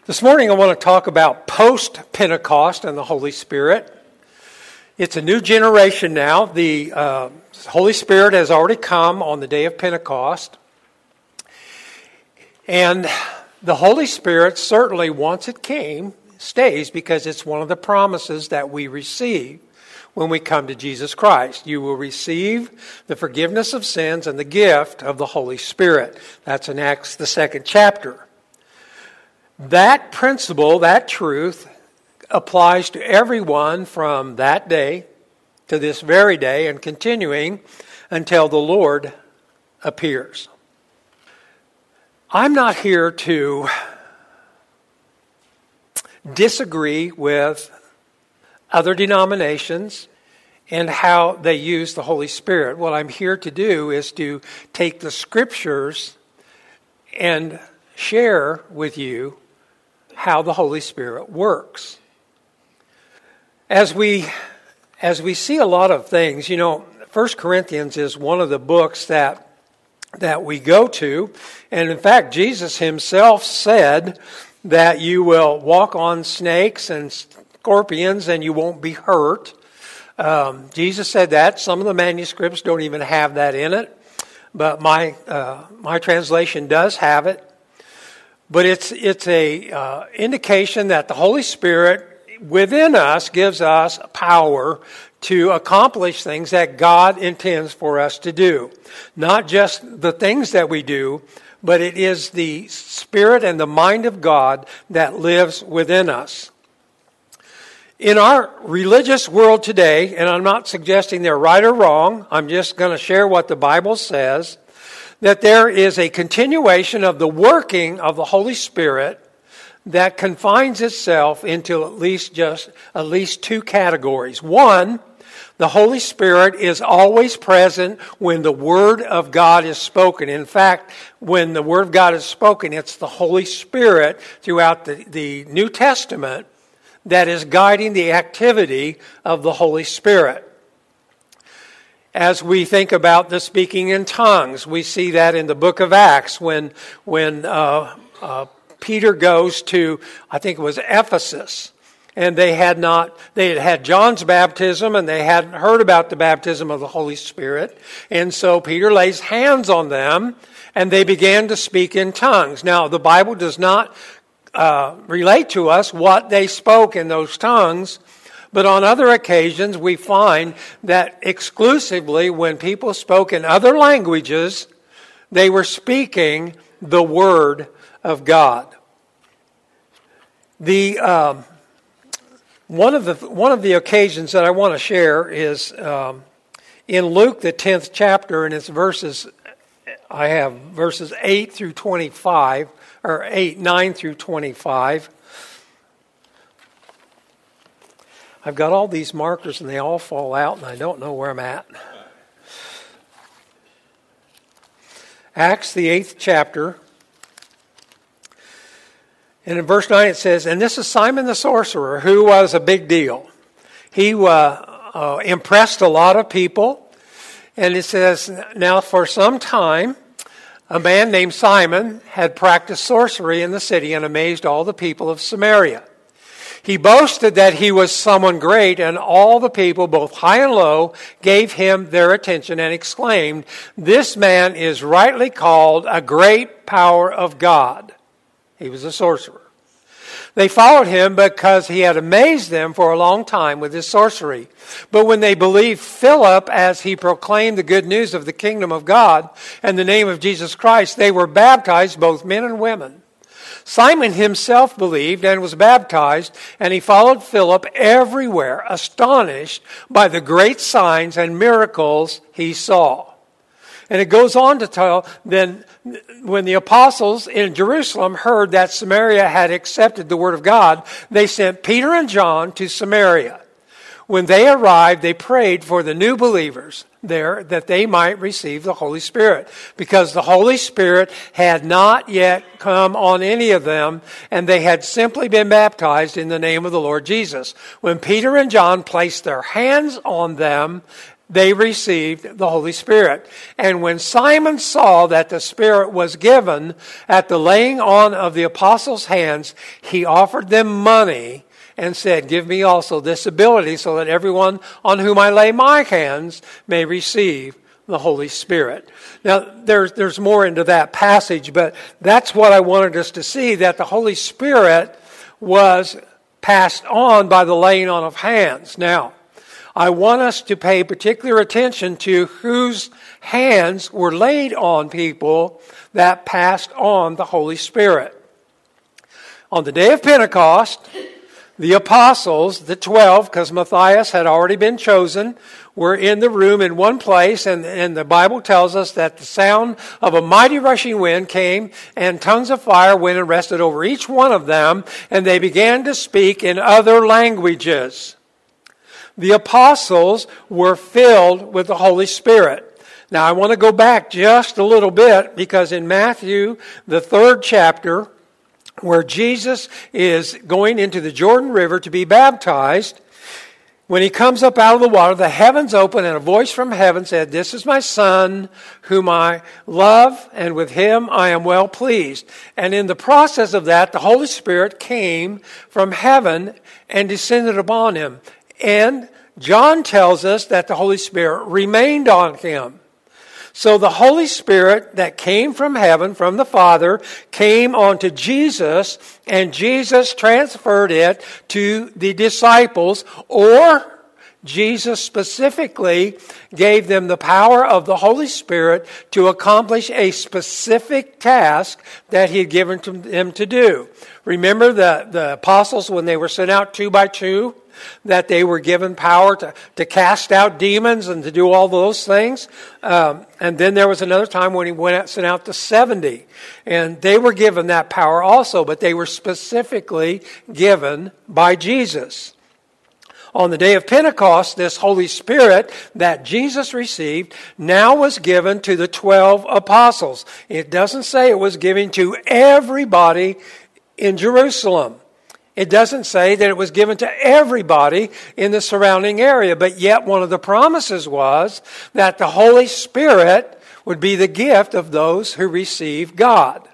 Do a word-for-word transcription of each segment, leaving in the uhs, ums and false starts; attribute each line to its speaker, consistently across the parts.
Speaker 1: This morning I want to talk about post-Pentecost and the Holy Spirit. It's a new generation now. The uh, Holy Spirit has already come on the day of Pentecost. And the Holy Spirit certainly, once it came, stays because it's one of the promises that we receive when we come to Jesus Christ. You will receive the forgiveness of sins and the gift of the Holy Spirit. That's in Acts, the second chapter. That principle, that truth, applies to everyone from that day to this very day and continuing until the Lord appears. I'm not here to disagree with other denominations and how they use the Holy Spirit. What I'm here to do is to take the Scriptures and share with you how the Holy Spirit works. As we as we see a lot of things, you know, First Corinthians is one of the books that that we go to, and in fact, Jesus himself said that you will walk on snakes and scorpions and you won't be hurt. Um, Jesus said that. Some of the manuscripts don't even have that in it, but my uh, my translation does have it. But it's it's a uh, indication that the Holy Spirit within us gives us power to accomplish things that God intends for us to do. Not just the things that we do, but it is the Spirit and the mind of God that lives within us. In our religious world today, and I'm not suggesting they're right or wrong, I'm just going to share what the Bible says, that there is a continuation of the working of the Holy Spirit that confines itself into at least just at least two categories. One, the Holy Spirit is always present when the Word of God is spoken. In fact, when the Word of God is spoken, it's the Holy Spirit throughout the, the New Testament that is guiding the activity of the Holy Spirit. As we think about the speaking in tongues, we see that in the book of Acts when when uh, uh, Peter goes to, I think it was Ephesus, and they had not, they had had John's baptism and they hadn't heard about the baptism of the Holy Spirit. And so Peter lays hands on them and they began to speak in tongues. Now, the Bible does not uh, relate to us what they spoke in those tongues. But on other occasions, we find that exclusively when people spoke in other languages, they were speaking the Word of God. The um, one of the one of the occasions that I want to share is um, in Luke the tenth chapter, and it's verses. I have verses eight through twenty-five, or eight nine through twenty-five. I've got all these markers and they all fall out and I don't know where I'm at. Acts, the eighth chapter. And in verse nine it says, and this is Simon the sorcerer, who was a big deal. He uh, uh, impressed a lot of people. And it says, now for some time, a man named Simon had practiced sorcery in the city and amazed all the people of Samaria. He boasted that he was someone great, and all the people, both high and low, gave him their attention and exclaimed, this man is rightly called a great power of God. He was a sorcerer. They followed him because he had amazed them for a long time with his sorcery. But when they believed Philip as he proclaimed the good news of the kingdom of God and the name of Jesus Christ, they were baptized, both men and women. Simon himself believed and was baptized, and he followed Philip everywhere, astonished by the great signs and miracles he saw. And it goes on to tell, then when the apostles in Jerusalem heard that Samaria had accepted the word of God, they sent Peter and John to Samaria. When they arrived, they prayed for the new believers there that they might receive the Holy Spirit, because the Holy Spirit had not yet come on any of them, and they had simply been baptized in the name of the Lord Jesus. When Peter and John placed their hands on them, they received the Holy Spirit. And when Simon saw that the Spirit was given at the laying on of the apostles' hands, he offered them money and said, "Give me also this ability so that everyone on whom I lay my hands may receive the Holy Spirit." Now, there's, there's more into that passage, but that's what I wanted us to see, that the Holy Spirit was passed on by the laying on of hands. Now, I want us to pay particular attention to whose hands were laid on people that passed on the Holy Spirit. On the day of Pentecost, the apostles, the twelve, because Matthias had already been chosen, were in the room in one place, and, and the Bible tells us that the sound of a mighty rushing wind came, and tongues of fire went and rested over each one of them, and they began to speak in other languages. The apostles were filled with the Holy Spirit. Now, I want to go back just a little bit, because in Matthew, the third chapter, where Jesus is going into the Jordan River to be baptized, when he comes up out of the water, the heavens open, and a voice from heaven said, "This is my Son, whom I love, and with him I am well pleased." And in the process of that, the Holy Spirit came from heaven and descended upon him. And John tells us that the Holy Spirit remained on him. So the Holy Spirit that came from heaven, from the Father, came onto Jesus, and Jesus transferred it to the disciples, or Jesus specifically gave them the power of the Holy Spirit to accomplish a specific task that he had given to them to do. Remember the, the apostles when they were sent out two by two? That they were given power to, to cast out demons and to do all those things. Um, and then there was another time when he went out, sent out the seventy. And they were given that power also, but they were specifically given by Jesus. On the day of Pentecost, this Holy Spirit that Jesus received now was given to the twelve apostles. It doesn't say it was given to everybody in Jerusalem. It doesn't say that it was given to everybody in the surrounding area, but yet one of the promises was that the Holy Spirit would be the gift of those who receive God.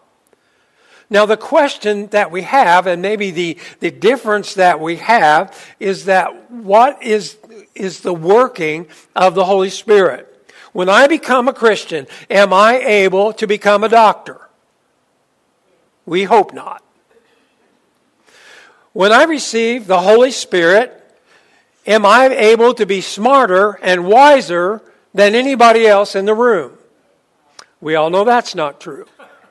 Speaker 1: Now the question that we have, and maybe the, the difference that we have, is that what is, is the working of the Holy Spirit? When I become a Christian, am I able to become a doctor? We hope not. When I receive the Holy Spirit, am I able to be smarter and wiser than anybody else in the room? We all know that's not true.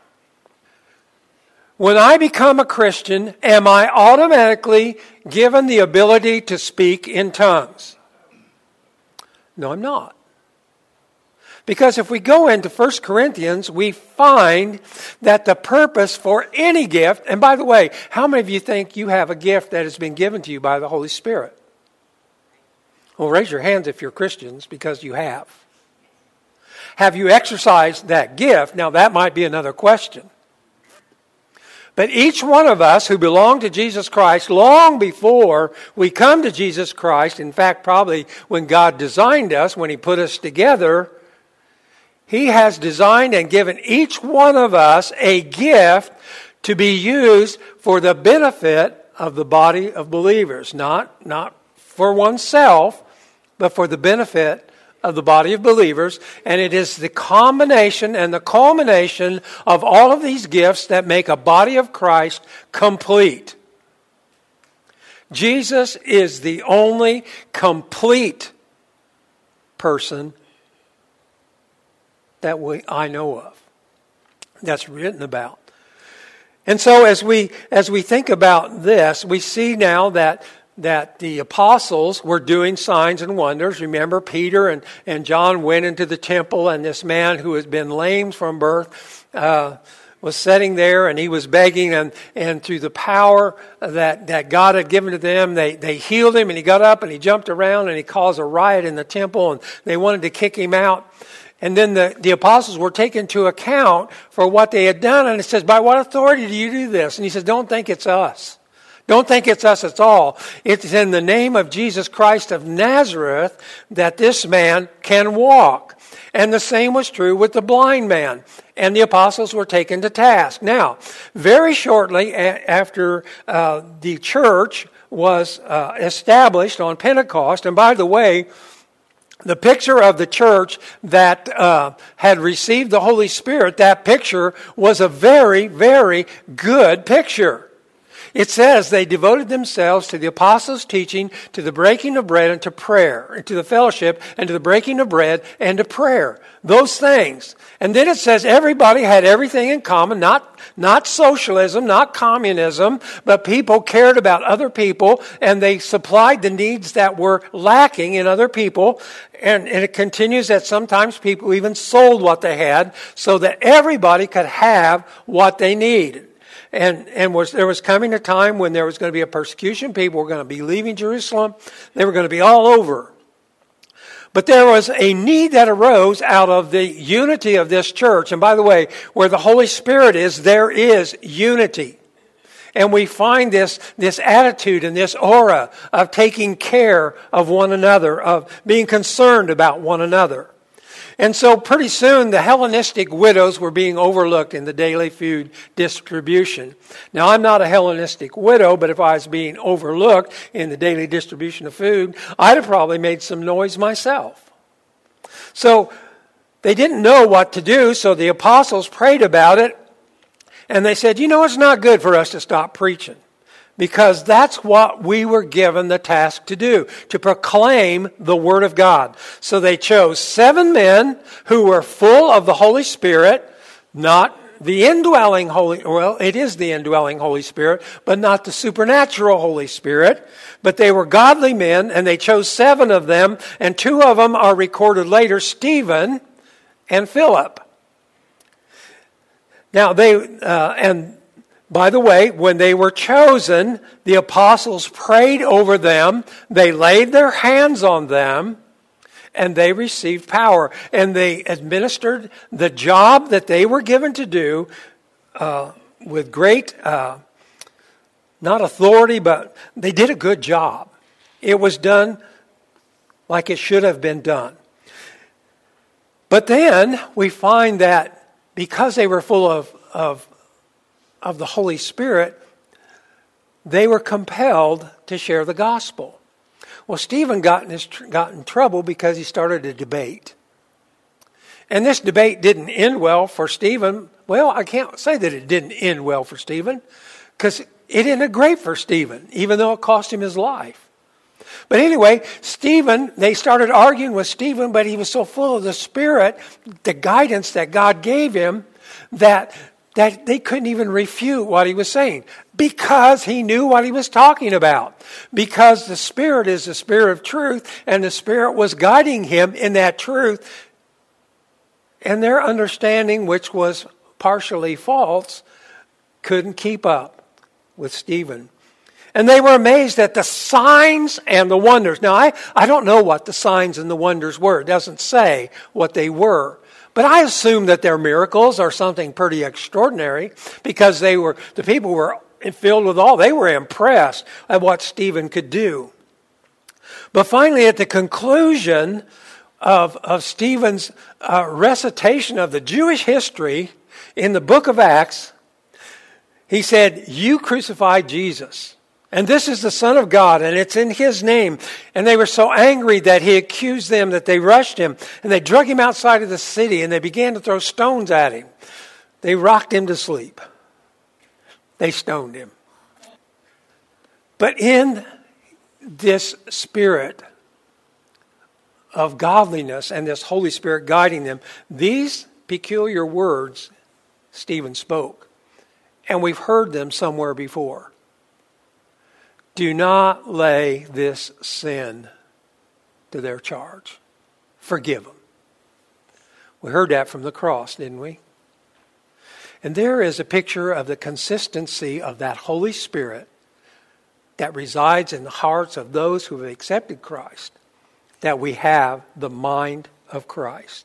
Speaker 1: When I become a Christian, am I automatically given the ability to speak in tongues? No, I'm not. Because if we go into First Corinthians, we find that the purpose for any gift, and by the way, how many of you think you have a gift that has been given to you by the Holy Spirit? Well, raise your hands if you're Christians, because you have. Have you exercised that gift? Now, that might be another question. But each one of us who belong to Jesus Christ, long before we come to Jesus Christ, in fact, probably when God designed us, when He put us together, He has designed and given each one of us a gift to be used for the benefit of the body of believers. Not, not for oneself, but for the benefit of the body of believers. And it is the combination and the culmination of all of these gifts that make a body of Christ complete. Jesus is the only complete person that we, I know of, that's written about. And so as we as we think about this, we see now that that the apostles were doing signs and wonders. Remember, Peter and, and John went into the temple, and this man who had been lame from birth uh, was sitting there, and he was begging, and, and through the power that, that God had given to them, they, they healed him, and he got up and he jumped around, and he caused a riot in the temple, and they wanted to kick him out. And then the, the apostles were taken to account for what they had done. And it says, by what authority do you do this? And he says, don't think it's us. Don't think it's us at all. It's in the name of Jesus Christ of Nazareth that this man can walk. And the same was true with the blind man. And the apostles were taken to task. Now, very shortly a- after uh, the church was uh, established on Pentecost, and by the way, the picture of the church that uh, had received the Holy Spirit, that picture was a very, very good picture. It says they devoted themselves to the apostles' teaching, to the breaking of bread, and to prayer, and to the fellowship, and to the breaking of bread, and to prayer. Those things. And then it says everybody had everything in common, not, not socialism, not communism, but people cared about other people, and they supplied the needs that were lacking in other people. And, and it continues that sometimes people even sold what they had so that everybody could have what they needed. And, and was, there was coming a time when there was going to be a persecution. People were going to be leaving Jerusalem. They were going to be all over. But there was a need that arose out of the unity of this church. And by the way, where the Holy Spirit is, there is unity. And we find this, this attitude and this aura of taking care of one another, of being concerned about one another. And so pretty soon the Hellenistic widows were being overlooked in the daily food distribution. Now, I'm not a Hellenistic widow, but if I was being overlooked in the daily distribution of food, I'd have probably made some noise myself. So they didn't know what to do, so the apostles prayed about it, and they said, you know, it's not good for us to stop preaching. Because that's what we were given the task to do, to proclaim the Word of God. So they chose seven men who were full of the Holy Spirit, not the indwelling Holy, well, it is the indwelling Holy Spirit, but not the supernatural Holy Spirit. But they were godly men, and they chose seven of them, and two of them are recorded later, Stephen and Philip. Now, they, uh, and by the way, when they were chosen, the apostles prayed over them, they laid their hands on them, and they received power. And they administered the job that they were given to do uh, with great, uh, not authority, but they did a good job. It was done like it should have been done. But then we find that because they were full of, of of the Holy Spirit, they were compelled to share the gospel. Well, Stephen got in, his, got in trouble because he started a debate. And this debate didn't end well for Stephen. Well, I can't say that it didn't end well for Stephen, because it ended great for Stephen, even though it cost him his life. But anyway, Stephen, they started arguing with Stephen, but he was so full of the Spirit, the guidance that God gave him, that that they couldn't even refute what he was saying, because he knew what he was talking about. Because the Spirit is the Spirit of truth, and the Spirit was guiding him in that truth. And their understanding, which was partially false, couldn't keep up with Stephen. And they were amazed at the signs and the wonders. Now, I, I don't know what the signs and the wonders were. It doesn't say what they were. But I assume that their miracles are something pretty extraordinary, because they were, the people were filled with awe. They were impressed at what Stephen could do. But finally, at the conclusion of, of Stephen's uh, recitation of the Jewish history in the book of Acts, he said, "You crucified Jesus. And this is the Son of God, and it's in His name." And they were so angry that he accused them that they rushed him, and they drug him outside of the city, and they began to throw stones at him. They rocked him to sleep. They stoned him. But in this spirit of godliness and this Holy Spirit guiding them, these peculiar words Stephen spoke. And we've heard them somewhere before. Do not lay this sin to their charge. Forgive them. We heard that from the cross, didn't we? And there is a picture of the consistency of that Holy Spirit that resides in the hearts of those who have accepted Christ, that we have the mind of Christ.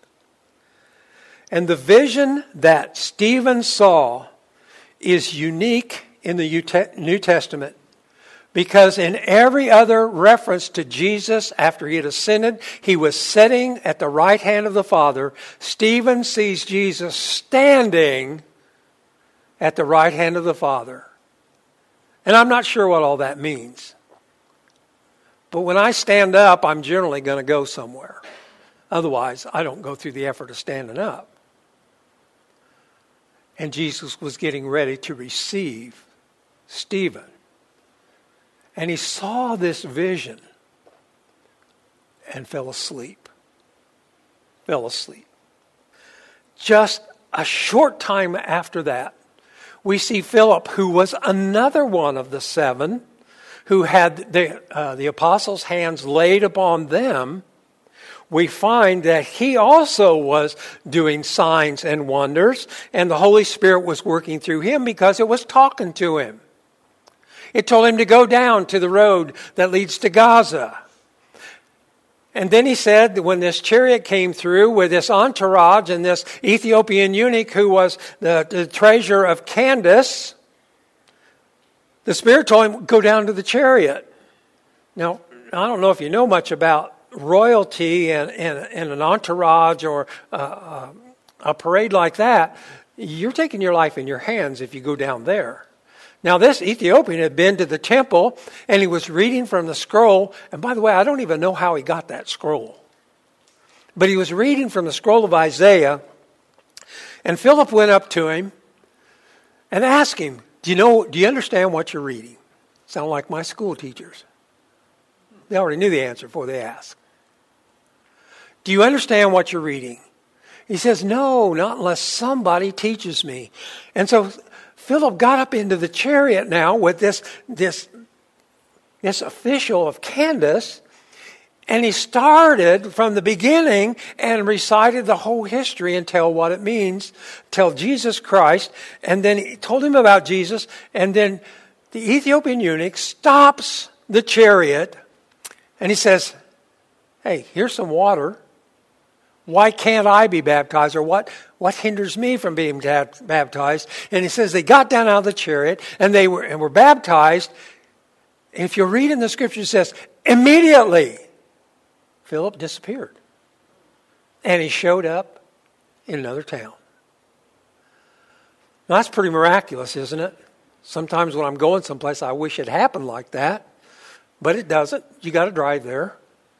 Speaker 1: And the vision that Stephen saw is unique in the New Testament. Because in every other reference to Jesus after he had ascended, he was sitting at the right hand of the Father. Stephen sees Jesus standing at the right hand of the Father. And I'm not sure what all that means. But when I stand up, I'm generally going to go somewhere. Otherwise, I don't go through the effort of standing up. And Jesus was getting ready to receive Stephen. And he saw this vision and fell asleep. Fell asleep. Just a short time after that, we see Philip, who was another one of the seven, who had the, uh, the apostles' hands laid upon them. We find that he also was doing signs and wonders, and the Holy Spirit was working through him because it was talking to him. It told him to go down to the road that leads to Gaza. And then he said that when this chariot came through with this entourage and this Ethiopian eunuch who was the, the treasurer of Candace, the Spirit told him, go down to the chariot. Now, I don't know if you know much about royalty and, and, and an entourage or uh, a parade like that. You're taking your life in your hands if you go down there. Now, this Ethiopian had been to the temple, and he was reading from the scroll. And by the way, I don't even know how he got that scroll. But he was reading from the scroll of Isaiah. And Philip went up to him and asked him, do you know, do you understand what you're reading? Sound like my school teachers. They already knew the answer before they asked. Do you understand what you're reading? He says, no, not unless somebody teaches me. And so Philip got up into the chariot now with this, this, this official of Candace, and he started from the beginning and recited the whole history and tell what it means, tell Jesus Christ, and then he told him about Jesus, and then the Ethiopian eunuch stops the chariot, and he says, hey, here's some water. Why can't I be baptized? Or what, what hinders me from being baptized? And he says they got down out of the chariot and they were, and were baptized. If you read in the scripture, it says, immediately, Philip disappeared. And he showed up in another town. Now, that's pretty miraculous, isn't it? Sometimes when I'm going someplace, I wish it happened like that. But it doesn't. You got to drive there.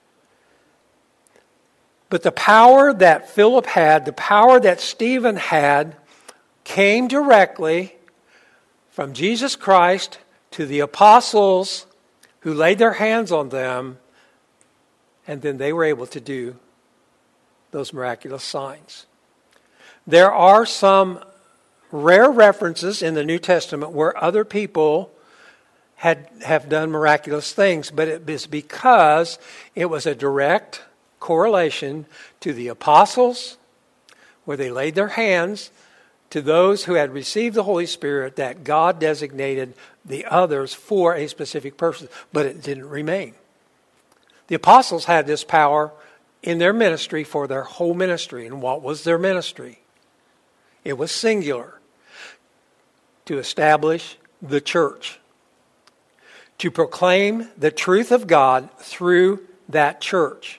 Speaker 1: But the power that Philip had, the power that Stephen had, came directly from Jesus Christ to the apostles who laid their hands on them, and then they were able to do those miraculous signs. There are some rare references in the New Testament where other people had have done miraculous things, but it was because it was a direct correlation to the apostles, where they laid their hands, to those who had received the Holy Spirit, that God designated the others for a specific purpose, but it didn't remain. The apostles had this power in their ministry for their whole ministry. And what was their ministry? It was singular. To establish the church. To proclaim the truth of God through that church.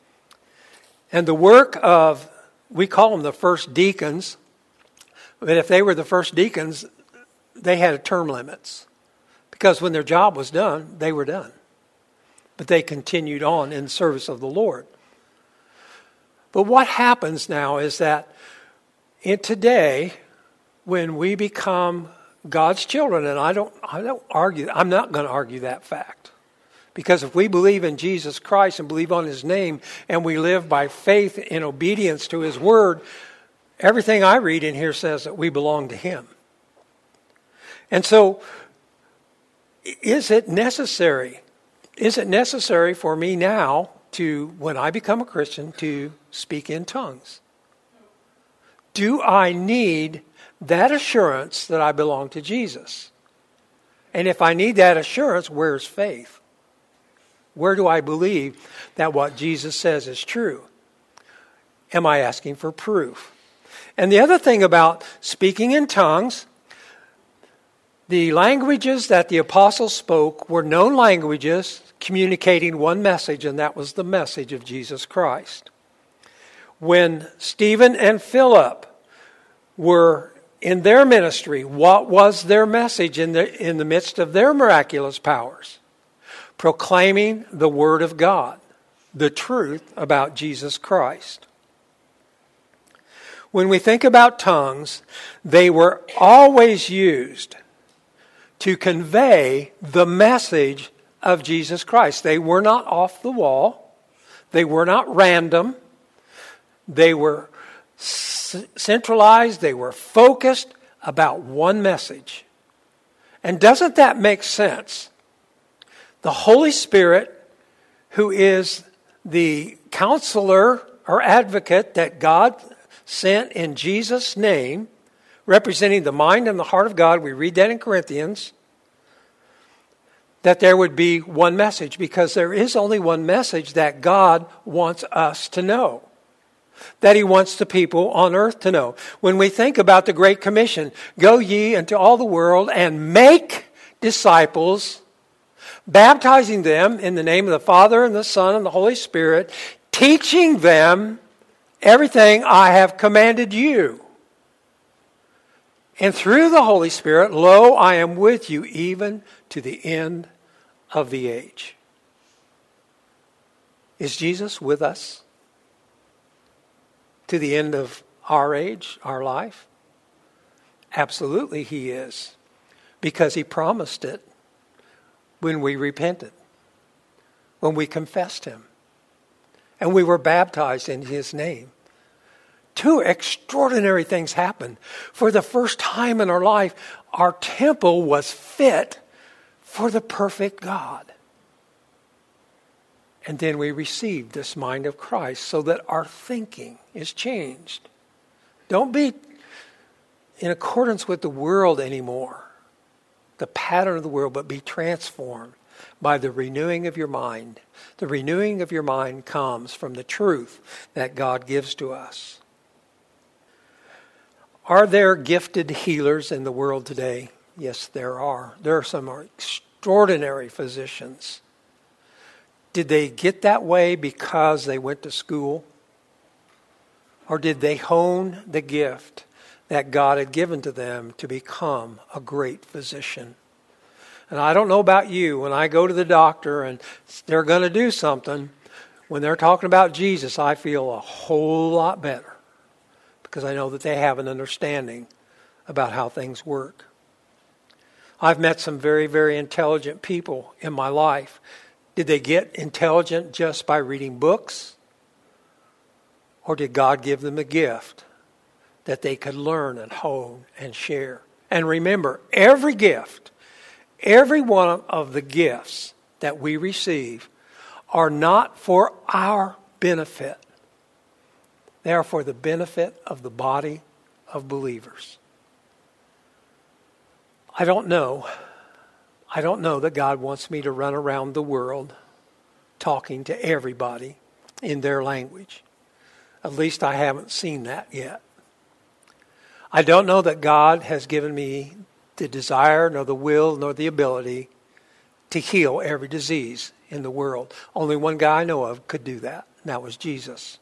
Speaker 1: And the work of, we call them the first deacons, but if they were the first deacons, they had term limits. Because when their job was done, they were done. But they continued on in service of the Lord. But what happens now is that in today, when we become God's children, and I don't, I don't argue, I'm not going to argue that fact. Because if we believe in Jesus Christ and believe on His name and we live by faith in obedience to His word, everything I read in here says that we belong to Him. And so, is it necessary? Is it necessary for me now to, when I become a Christian, to speak in tongues? Do I need that assurance that I belong to Jesus? And if I need that assurance, where's faith? Where do I believe that what Jesus says is true? Am I asking for proof? And the other thing about speaking in tongues, The languages that the apostles spoke were known languages communicating one message, and that was the message of Jesus Christ. When Stephen and Philip were in their ministry, what was their message in the, in the midst of their miraculous powers? Proclaiming the Word of God, the truth about Jesus Christ. When we think about tongues, they were always used to convey the message of Jesus Christ. They were not off the wall. They were not random. They were c- centralized. They were focused about one message. And doesn't that make sense? The Holy Spirit, who is the counselor or advocate that God sent in Jesus' name, representing the mind and the heart of God, we read that in Corinthians, that there would be one message, because there is only one message that God wants us to know, that He wants the people on earth to know. When we think about the Great Commission, go ye into all the world and make disciples, baptizing them in the name of the Father and the Son and the Holy Spirit, teaching them everything I have commanded you. And through the Holy Spirit, lo, I am with you even to the end of the age. Is Jesus with us to the end of our age, our life? Absolutely He is, because He promised it when we repented, when we confessed Him, and we were baptized in His name. Two extraordinary things happened. For the first time in our life, our temple was fit for the perfect God. And then we received this mind of Christ so that our thinking is changed. Don't be in accordance with the world anymore, the pattern of the world, but be transformed by the renewing of your mind. The renewing of your mind comes from the truth that God gives to us. Are there gifted healers in the world today? Yes, there are. There are some extraordinary physicians. Did they get that way because they went to school? Or did they hone the gift that God had given to them to become a great physician? And I don't know about you, when I go to the doctor and they're going to do something, when they're talking about Jesus, I feel a whole lot better, because I know that they have an understanding about how things work. I've met some very, very intelligent people in my life. Did they get intelligent just by reading books? Or did God give them a gift that they could learn and hone and share? And remember, every gift, every one of the gifts that we receive are not for our benefit. They are for the benefit of the body of believers. I don't know. I don't know that God wants me to run around the world talking to everybody in their language. At least I haven't seen that yet. I don't know that God has given me the desire, nor the will, nor the ability to heal every disease in the world. Only one guy I know of could do that, and that was Jesus.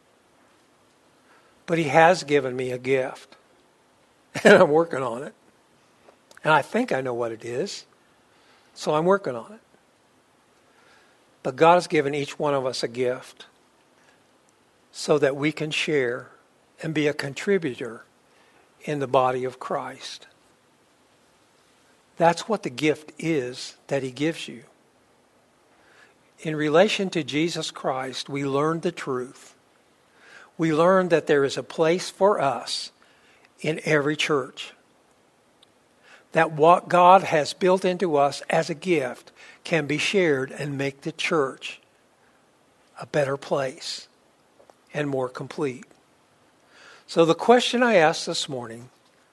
Speaker 1: But He has given me a gift, and I'm working on it. And I think I know what it is, so I'm working on it. But God has given each one of us a gift so that we can share and be a contributor in the body of Christ. That's what the gift is that He gives you. In relation to Jesus Christ, we learned the truth. We learned that there is a place for us in every church. That what God has built into us as a gift can be shared and make the church a better place and more complete. So the question I asked this morning,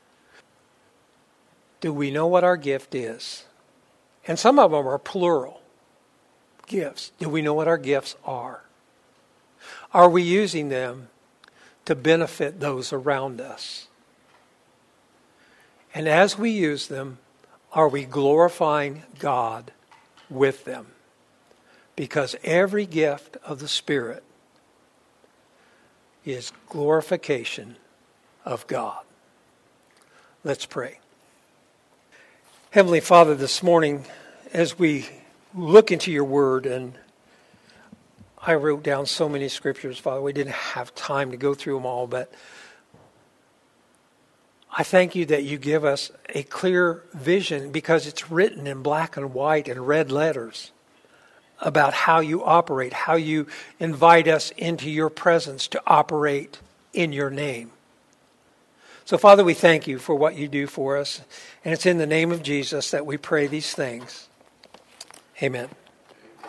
Speaker 1: do we know what our gift is? And some of them are plural gifts. Do we know what our gifts are? Are we using them to benefit those around us? And as we use them, are we glorifying God with them? Because every gift of the Spirit is glorification of God. Let's pray. Heavenly Father, this morning, as we look into your word, and I wrote down so many scriptures, Father, we didn't have time to go through them all, but I thank you that you give us a clear vision because it's written in black and white and red letters about how you operate, how you invite us into your presence to operate in your name. So, Father, we thank you for what you do for us. And it's in the name of Jesus that we pray these things. Amen.